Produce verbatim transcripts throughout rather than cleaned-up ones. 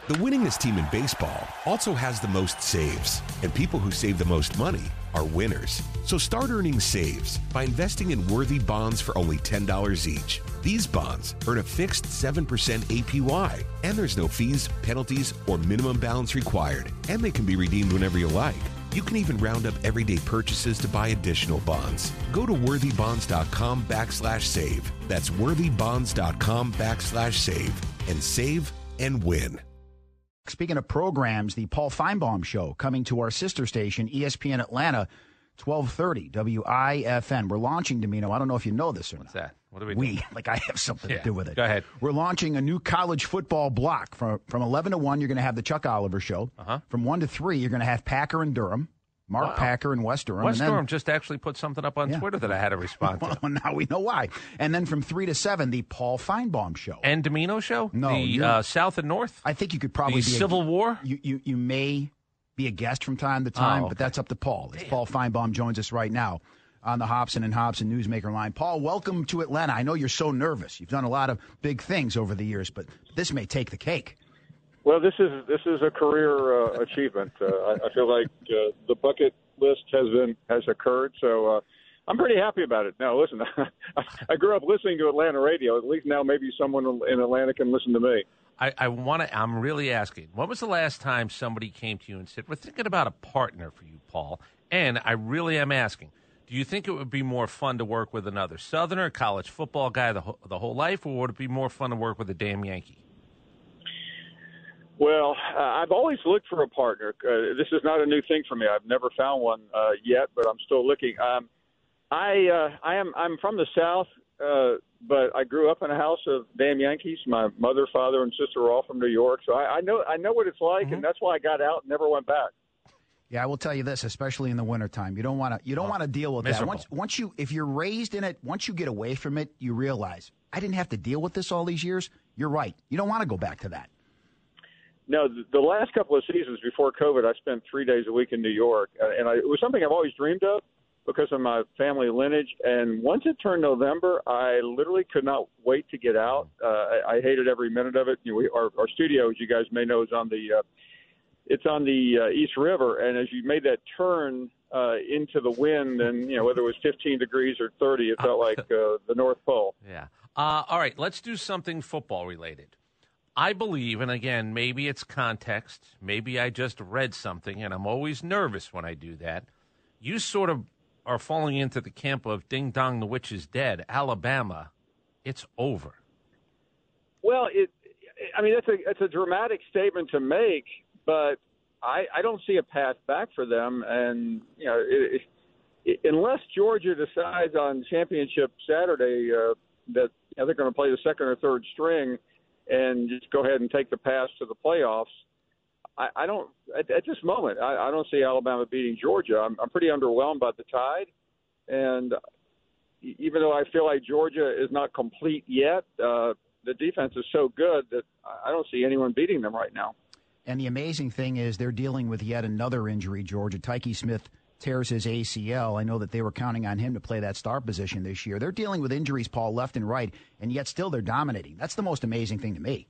The winningest team in baseball also has the most saves, and people who save the most money are winners. So start earning saves by investing in worthy bonds for only ten dollars each. These bonds earn a fixed seven percent A P Y, and there's no fees, penalties, or minimum balance required, and they can be redeemed whenever you like. You can even round up everyday purchases to buy additional bonds. Go to worthybonds.com backslash save. That's worthybonds.com backslash save and save and win. Speaking of programs, the Paul Feinbaum Show coming to our sister station, E S P N Atlanta, twelve thirty W I F N. We're launching, Domino. I don't know if you know this or What's not. that? What are we We, doing? like I have something Yeah, to do with it. go ahead. We're launching a new college football block. From, from eleven to one, you're going to have the Chuck Oliver Show. Uh-huh. From one to three, you're going to have Packer and Durham. Mark Wow. Packer and West Durham. West and then, Durham just actually put something up on Yeah. Twitter that I had to respond to. Well, now we know why. And then from three to seven, the Paul Feinbaum Show. And Domino Show? No, The you're- uh, South and North? I think you could probably The be Civil a, War? You, you you may be a guest from time to time, Oh, but okay. that's up to Paul. As Paul Feinbaum joins us right now on the Hobson and Hobson Newsmaker line. Paul, welcome to Atlanta. I know you're so nervous. You've done a lot of big things over the years, but this may take the cake. Well, this is this is a career uh, achievement. Uh, I, I feel like uh, the bucket list has been has occurred, so uh, I'm pretty happy about it. Now, listen, I grew up listening to Atlanta radio. At least now, maybe someone in Atlanta can listen to me. I, I want to. I'm really asking. When was the last time somebody came to you and said, "We're thinking about a partner for you, Paul"? And I really am asking. Do you think it would be more fun to work with another Southerner, college football guy the whole, the whole life, or would it be more fun to work with a damn Yankee? Well, uh, I've always looked for a partner. Uh, this is not a new thing for me. I've never found one uh, yet, but I'm still looking. Um, I uh, I am I'm from the South, uh, but I grew up in a house of damn Yankees. My mother, father, and sister were all from New York, so I, I know I know what it's like, mm-hmm. and that's why I got out and never went back. Yeah, I will tell you this, especially in the wintertime. You don't want to you don't oh, want to deal with miserable. that. Once once you if you're raised in it, once you get away from it, you realize I didn't have to deal with this all these years. You're right. You don't want to go back to that. No, the last couple of seasons before COVID, I spent three days a week in New York, and I, it was something I've always dreamed of because of my family lineage. And once it turned November, I literally could not wait to get out. Uh, I, I hated every minute of it. You know, we, our, our studio, as you guys may know, is on the uh, it's on the uh, East River, and as you made that turn uh, into the wind, and you know whether it was fifteen degrees or thirty, it felt like uh, the North Pole. Yeah. Uh, all right, let's do something football related. I believe, and again, maybe it's context, maybe I just read something, and I'm always nervous when I do that. You sort of are falling into the camp of ding dong, the witch is dead. Alabama, it's over. Well, it. I mean, that's a that's a dramatic statement to make, but I, I don't see a path back for them. And you know, it, it, unless Georgia decides on championship Saturday uh, that you know, they're going to play the second or third string and just go ahead and take the pass to the playoffs, I, I don't at, at this moment. I, I don't see Alabama beating Georgia. I'm, I'm pretty underwhelmed by the Tide, and even though I feel like Georgia is not complete yet, uh, the defense is so good that I don't see anyone beating them right now. And the amazing thing is they're dealing with yet another injury, Georgia. Tyke Smith tears his A C L. I know that they were counting on him to play that star position this year. They're dealing with injuries, Paul, left and right, and yet still they're dominating. That's the most amazing thing to me.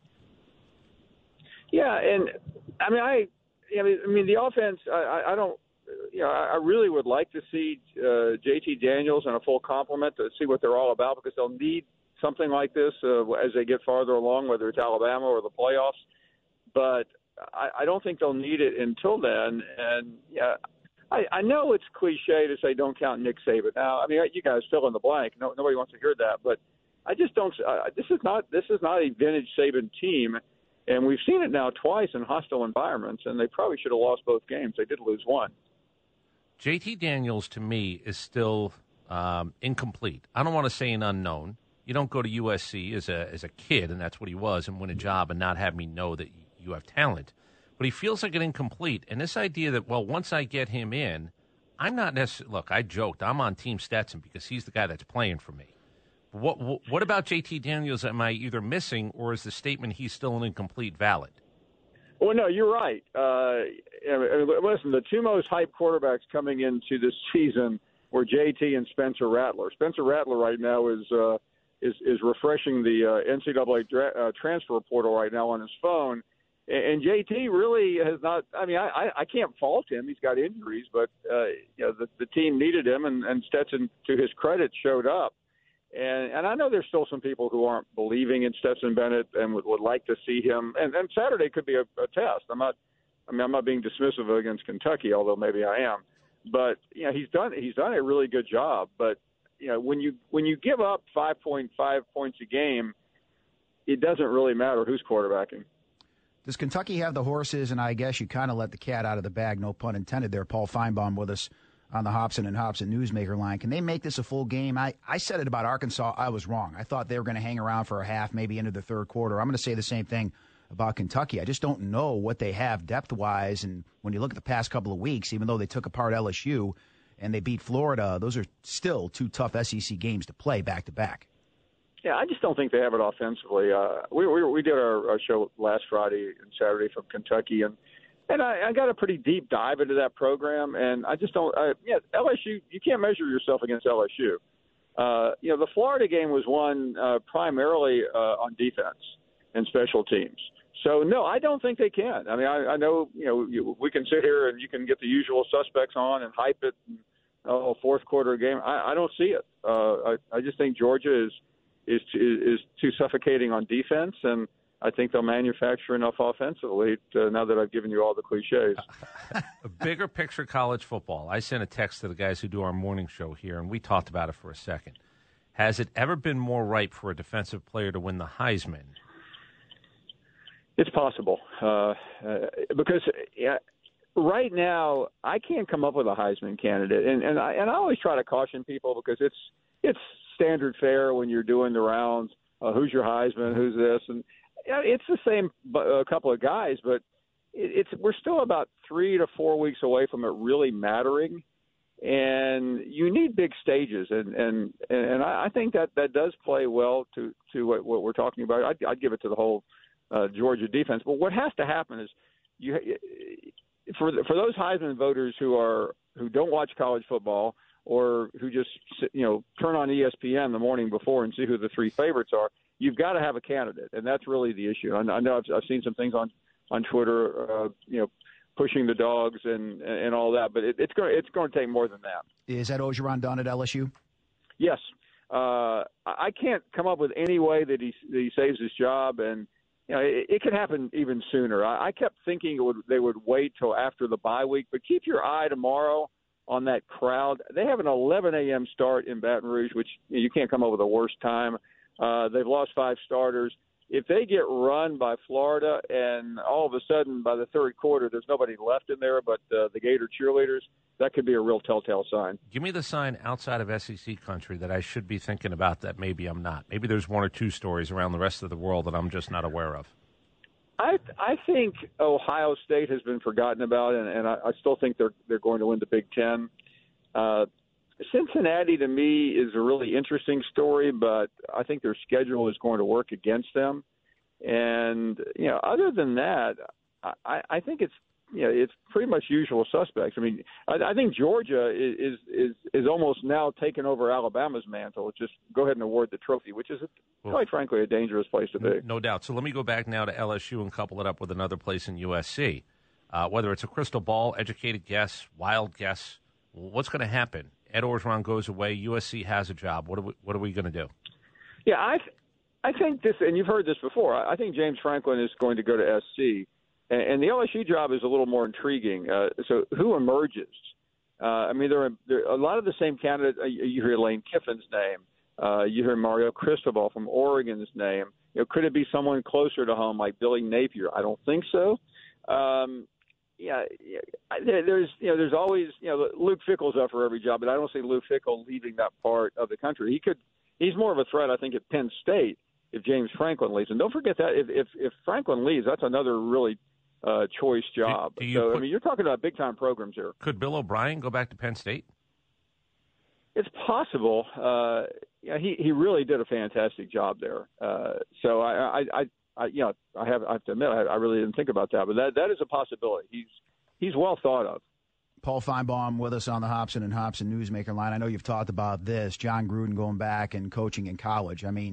Yeah, and I mean, I, I mean, I mean, the offense. I, I don't, you know, I really would like to see uh, J T Daniels in a full complement to see what they're all about because they'll need something like this uh, as they get farther along, whether it's Alabama or the playoffs. But I, I don't think they'll need it until then. And yeah. I, I know it's cliche to say don't count Nick Saban. Now, I mean, you guys fill in the blank. No, nobody wants to hear that, but I just don't. Uh, this is not. This is not a vintage Saban team, and we've seen it now twice in hostile environments. And they probably should have lost both games. They did lose one. J T Daniels to me is still um, incomplete. I don't want to say an unknown. You don't go to U S C as a as a kid, and that's what he was, and win a job and not have me know that you have talent. But he feels like an incomplete. And this idea that, well, once I get him in, I'm not necessarily – look, I joked. I'm on Team Stetson because he's the guy that's playing for me. But what, what, what about J T Daniels am I either missing or is the statement he's still an incomplete valid? Well, no, you're right. Uh, listen, the two most hyped quarterbacks coming into this season were J T and Spencer Rattler. Spencer Rattler right now is uh, is, is refreshing the uh, N C double A dra- uh, transfer portal right now on his phone. And J T really has not. I mean, I, I can't fault him. He's got injuries, but uh, you know the, the team needed him, and, and Stetson, to his credit, showed up. And and I know there's still some people who aren't believing in Stetson Bennett and would, would like to see him. And, and Saturday could be a, a test. I'm not. I mean, I'm not being dismissive against Kentucky, although maybe I am. But you know, he's done he's done a really good job. But you know, when you when you give up five point five points a game, it doesn't really matter who's quarterbacking. Does Kentucky have the horses? And I guess you kind of let the cat out of the bag, no pun intended there. Paul Feinbaum with us on the Hobson and Hobson Newsmaker line. Can they make this a full game? I, I said it about Arkansas. I was wrong. I thought they were going to hang around for a half, maybe into the third quarter. I'm going to say the same thing about Kentucky. I just don't know what they have depth-wise. And when you look at the past couple of weeks, even though they took apart L S U and they beat Florida, those are still two tough S E C games to play back-to-back. Yeah, I just don't think they have it offensively. Uh, we, we we did our, our show last Friday and Saturday from Kentucky, and and I, I got a pretty deep dive into that program, and I just don't. I, yeah, L S U, you can't measure yourself against L S U. Uh, you know, the Florida game was won uh, primarily uh, on defense and special teams. So no, I don't think they can. I mean, I, I know you know you, we can sit here and you can get the usual suspects on and hype it. And, oh, fourth quarter game. I, I don't see it. Uh, I, I just think Georgia is. Is, is too suffocating on defense, and I think they'll manufacture enough offensively to, now that I've given you all the cliches. A bigger picture college football. I sent a text to the guys who do our morning show here, and we talked about it for a second. Has it ever been more ripe for a defensive player to win the Heisman? It's possible. Uh, uh, because yeah, right now, I can't come up with a Heisman candidate. And, and, I, and I always try to caution people because it's it's – standard fare when you're doing the rounds. Uh, who's your Heisman? Who's this? And yeah, it's the same a couple of guys, but it, it's we're still about three to four weeks away from it really mattering. And you need big stages, and and and I, I think that that does play well to to what, what we're talking about. I'd, I'd give it to the whole uh, Georgia defense. But what has to happen is you for for those Heisman voters who are who don't watch college football, or who just, you know, turn on E S P N the morning before and see who the three favorites are, you've got to have a candidate, and that's really the issue. I, I know I've, I've seen some things on, on Twitter, uh, you know, pushing the dogs and, and all that, but it, it's going it's going to take more than that. Is that Orgeron done at L S U? Yes. Uh, I can't come up with any way that he, that he saves his job, and you know, it, it could happen even sooner. I, I kept thinking it would, they would wait till after the bye week, but keep your eye tomorrow on that crowd. They have an eleven a.m. start in Baton Rouge, which you, know, you can't come up with a worse time. Uh, they've lost five starters. If they get run by Florida and all of a sudden by the third quarter there's nobody left in there but uh, the Gator cheerleaders, that could be a real telltale sign. Give me the sign outside of S E C country that I should be thinking about that maybe I'm not. Maybe there's one or two stories around the rest of the world that I'm just not aware of. I I think Ohio State has been forgotten about, and, and I, I still think they're they're going to win the Big Ten. Uh, Cincinnati, to me, is a really interesting story, but I think their schedule is going to work against them. And you know, other than that, I, I think it's you know it's pretty much usual suspects. I mean, I, I think Georgia is is is almost now taken over Alabama's mantle. Just go ahead and award the trophy, which is well, quite frankly a dangerous place to be. No doubt. So let me go back now to L S U and couple it up with another place in U S C. Uh, whether it's a crystal ball, educated guess, wild guess, what's going to happen? Ed Orgeron goes away. U S C has a job. What are we, what are we going to do? Yeah, I th- I think this, and you've heard this before. I think James Franklin is going to go to S C. And the L S U job is a little more intriguing. Uh, so who emerges? Uh, I mean, there are, there are a lot of the same candidates. Uh, you hear Lane Kiffin's name. Uh, you hear Mario Cristobal from Oregon's name. You know, could it be someone closer to home like Billy Napier? I don't think so. Um, yeah, yeah, there's you know, there's always you know, Luke Fickell's up for every job, but I don't see Luke Fickell leaving that part of the country. He could. He's more of a threat, I think, at Penn State if James Franklin leaves. And don't forget that if if, if Franklin leaves, that's another really Uh, choice job. Do, do so, put, I mean, you're talking about big-time programs here. Could Bill O'Brien go back to Penn State? It's possible. Uh, yeah, he, he really did a fantastic job there. Uh, so, I, I, I, I, you know, I have, I have to admit, I, I really didn't think about that, but that, that is a possibility. He's he's well thought of. Paul Feinbaum with us on the Hobson and Hobson Newsmaker line. I know you've talked about this, John Gruden going back and coaching in college. I mean,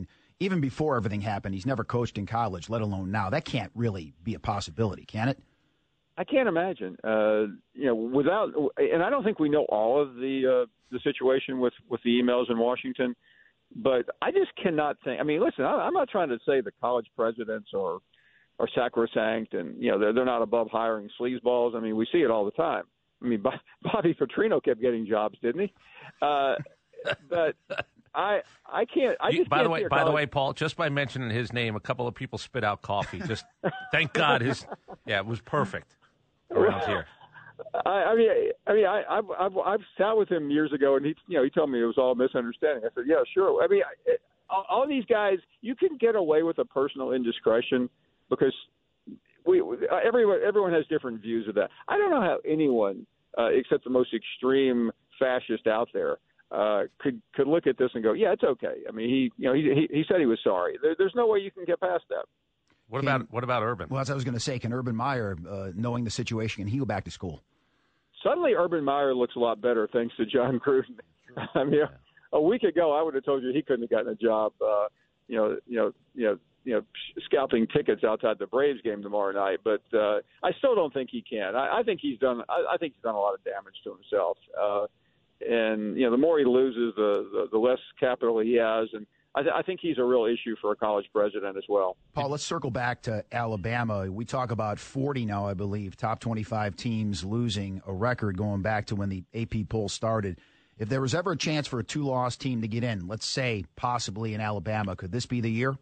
even before everything happened, he's never coached in college, let alone now. That can't really be a possibility, can it? I can't imagine. Uh, you know, without, and I don't think we know all of the uh, the situation with, with the emails in Washington, but I just cannot think. I mean, listen, I, I'm not trying to say the college presidents are are sacrosanct, and you know they're they're not above hiring sleazeballs. I mean, we see it all the time. I mean, Bobby Petrino kept getting jobs, didn't he? Uh, but I I can't. I just you, by can't the way, by college. the way, Paul, just by mentioning his name, a couple of people spit out coffee. Just thank God his yeah, it was perfect around here. I, I mean, I mean, I, I've, I've I've sat with him years ago, and he, you know, he told me it was all a misunderstanding. I said, yeah, sure. I mean, I, all, all these guys, you can get away with a personal indiscretion because we everyone everyone has different views of that. I don't know how anyone, uh, except the most extreme fascist out there, uh, could could look at this and go, yeah, it's okay. I mean, he you know he he, he said he was sorry. There, there's no way you can get past that. What Can, about what about Urban? Well, as I was going to say, can Urban Meyer, uh, knowing the situation, can he go back to school? Suddenly, Urban Meyer looks a lot better thanks to John Gruden. I mean, a week ago, I would have told you he couldn't have gotten a job. Uh, you know, you know, you know, you know, scalping tickets outside the Braves game tomorrow night. But uh, I still don't think he can. I, I think he's done. I, I think he's done a lot of damage to himself. Uh, and you know, the more he loses, the, the the less capital he has, and I, th- I think he's a real issue for a college president as well. Paul, let's circle back to Alabama. We talk about forty now, I believe, top twenty-five teams losing, a record going back to when the A P poll started. If there was ever a chance for a two-loss team to get in, let's say possibly in Alabama, could this be the year?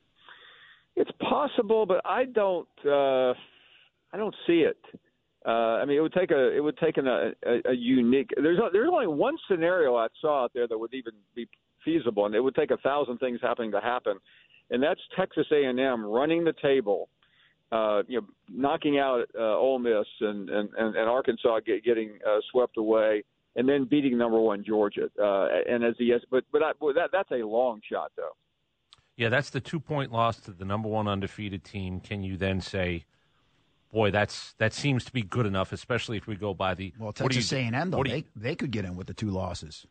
It's possible, but I don't. Uh, I don't see it. Uh, I mean, it would take a. It would take an, a, a, a unique. There's a, there's only one scenario I saw out there that would even be feasible, and it would take a thousand things happening to happen, and that's Texas A and M running the table, uh, you know, knocking out uh, Ole Miss and and, and, and Arkansas get, getting uh, swept away, and then beating number one Georgia. Uh, and as the but but I, well, that that's a long shot though. Yeah, that's the two-point loss to the number one undefeated team. Can you then say, boy, that's that seems to be good enough, especially if we go by the well, Texas A and M though, they you, they could get in with the two losses.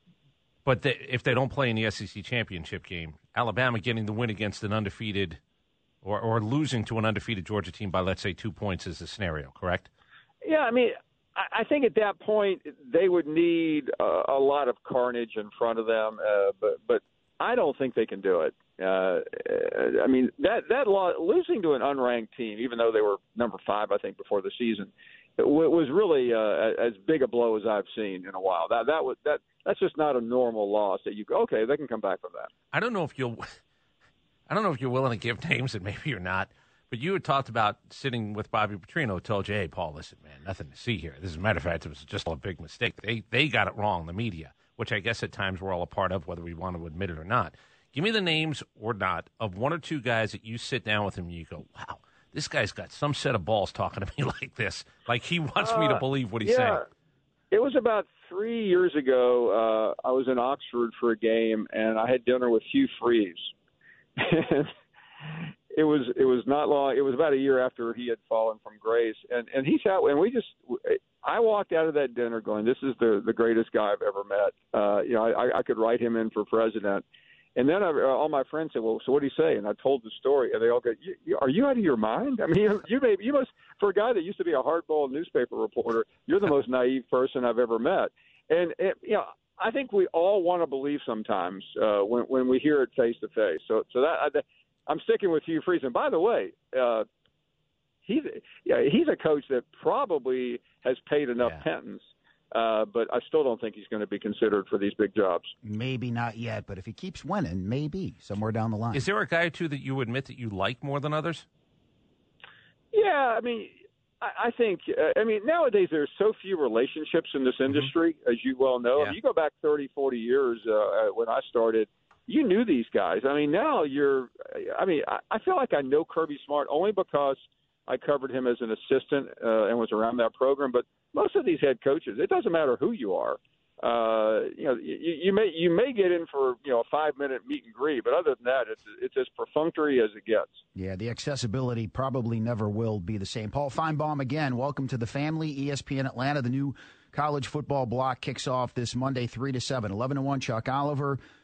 But they, if they don't play in the S E C championship game, Alabama getting the win against an undefeated or, or losing to an undefeated Georgia team by, let's say, two points is the scenario, correct? Yeah, I mean, I, I think at that point they would need uh, a lot of carnage in front of them, uh, but but I don't think they can do it. Uh, I mean, that that loss, losing to an unranked team, even though they were number five, I think, before the season, it w- was really uh, as big a blow as I've seen in a while. That that was that. That's just not a normal loss that you go, okay, they can come back from that. I don't know if you'll I don't know if you're willing to give names, and maybe you're not, but you had talked about sitting with Bobby Petrino, told you, hey, Paul, listen, man, nothing to see here. This is a matter of fact, it was just a big mistake. They they got it wrong, the media, which I guess at times we're all a part of, whether we want to admit it or not. Give me the names or not of one or two guys that you sit down with him and you go, wow, this guy's got some set of balls talking to me like this. Like he wants uh, me to believe what he's yeah. saying. It was about three years ago. Uh, I was in Oxford for a game, and I had dinner with Hugh Freeze. it was it was not long. It was about a year after he had fallen from grace, and and he sat and we just. I walked out of that dinner going, "This is the the greatest guy I've ever met." Uh, you know, I, I could write him in for president. And then I, uh, all my friends said, "Well, so what did he say?" And I told the story, and they all go, you, you, "Are you out of your mind? I mean, you, you may you must for a guy that used to be a hard-boiled newspaper reporter, you're the most naive person I've ever met." And it, you know, I think we all want to believe sometimes uh, when when we hear it face to face. So, so that I, I'm sticking with Hugh Freeze. And by the way, uh, he's yeah he's a coach that probably has paid enough yeah. penance. Uh, but I still don't think he's going to be considered for these big jobs. Maybe not yet, but if he keeps winning, maybe somewhere down the line. Is there a guy or two that you admit that you like more than others? Yeah, I mean, I, I think, uh, I mean, nowadays there's so few relationships in this industry, mm-hmm. as you well know. Yeah. If you go back thirty, forty years uh, when I started, you knew these guys. I mean, now you're, I mean, I, I feel like I know Kirby Smart only because I covered him as an assistant uh, and was around that program, but most of these head coaches, it doesn't matter who you are. Uh, you know, you, you may you may get in for you know a five minute meet and greet, but other than that, it's it's as perfunctory as it gets. Yeah, the accessibility probably never will be the same. Paul Feinbaum, again, welcome to the family. E S P N Atlanta, the new college football block kicks off this Monday, three to seven, eleven to one. Chuck Oliver,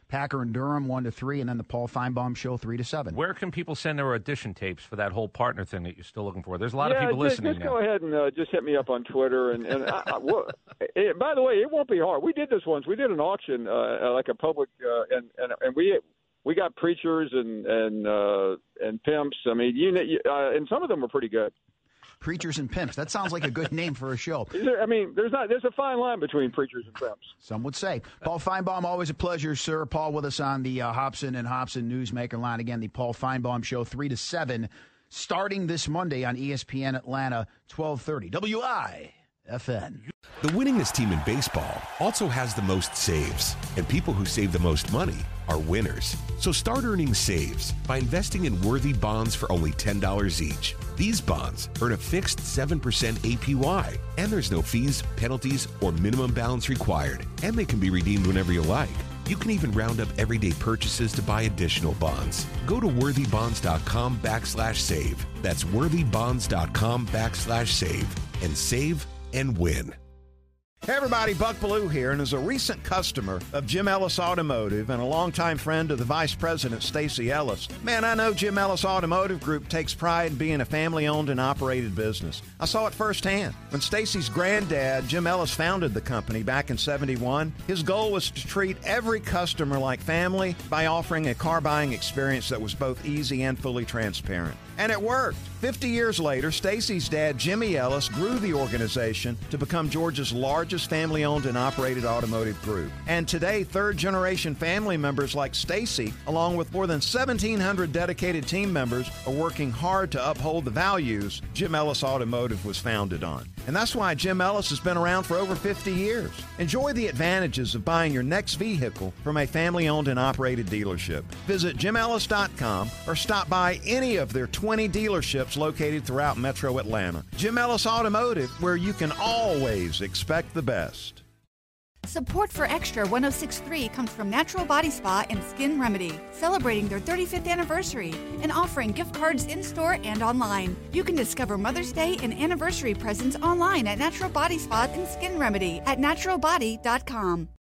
Packer and Durham one to three, and then the Paul Feinbaum Show three to seven. Where can people send their audition tapes for that whole partner thing that you're still looking for? There's a lot yeah, of people just, listening just now. Go ahead and uh, just hit me up on Twitter. And, and I, I, well, it, by the way, it won't be hard. We did this once. We did an auction, uh, like a public, uh, and, and and we we got preachers and and uh, and pimps. I mean, you, uh, and some of them were pretty good. Preachers and Pimps. That sounds like a good name for a show. I mean, there's not there's a fine line between preachers and pimps. Some would say. Paul Feinbaum, always a pleasure, sir. Paul with us on the uh, Hobson and Hobson Newsmaker line. Again, the Paul Feinbaum Show, three to seven, starting this Monday on E S P N Atlanta, twelve thirty. W I F N. The winningest team in baseball also has the most saves, and people who save the most money are winners. So start earning saves by investing in worthy bonds for only ten dollars each. These bonds earn a fixed seven percent A P Y, and there's no fees, penalties, or minimum balance required, and they can be redeemed whenever you like. You can even round up everyday purchases to buy additional bonds. Go to worthybonds.com backslash save. That's worthybonds.com backslash save and save and win. Hey everybody, Buck Bellew here, and as a recent customer of Jim Ellis Automotive and a longtime friend of the Vice President, Stacy Ellis, man, I know Jim Ellis Automotive Group takes pride in being a family-owned and operated business. I saw it firsthand. When Stacy's granddad, Jim Ellis, founded the company back in seventy-one, his goal was to treat every customer like family by offering a car buying experience that was both easy and fully transparent. And it worked. Fifty years later, Stacy's dad, Jimmy Ellis, grew the organization to become Georgia's largest family-owned and operated automotive group. And today, third-generation family members like Stacy, along with more than seventeen hundred dedicated team members, are working hard to uphold the values Jim Ellis Automotive was founded on. And that's why Jim Ellis has been around for over fifty years. Enjoy the advantages of buying your next vehicle from a family-owned and operated dealership. Visit jim ellis dot com or stop by any of their twenty dealerships located throughout Metro Atlanta. Jim Ellis Automotive, where you can always expect the best. Support for Extra one oh six point three comes from Natural Body Spa and Skin Remedy, celebrating their thirty-fifth anniversary and offering gift cards in-store and online. You can discover Mother's Day and anniversary presents online at Natural Body Spa and Skin Remedy at natural body dot com.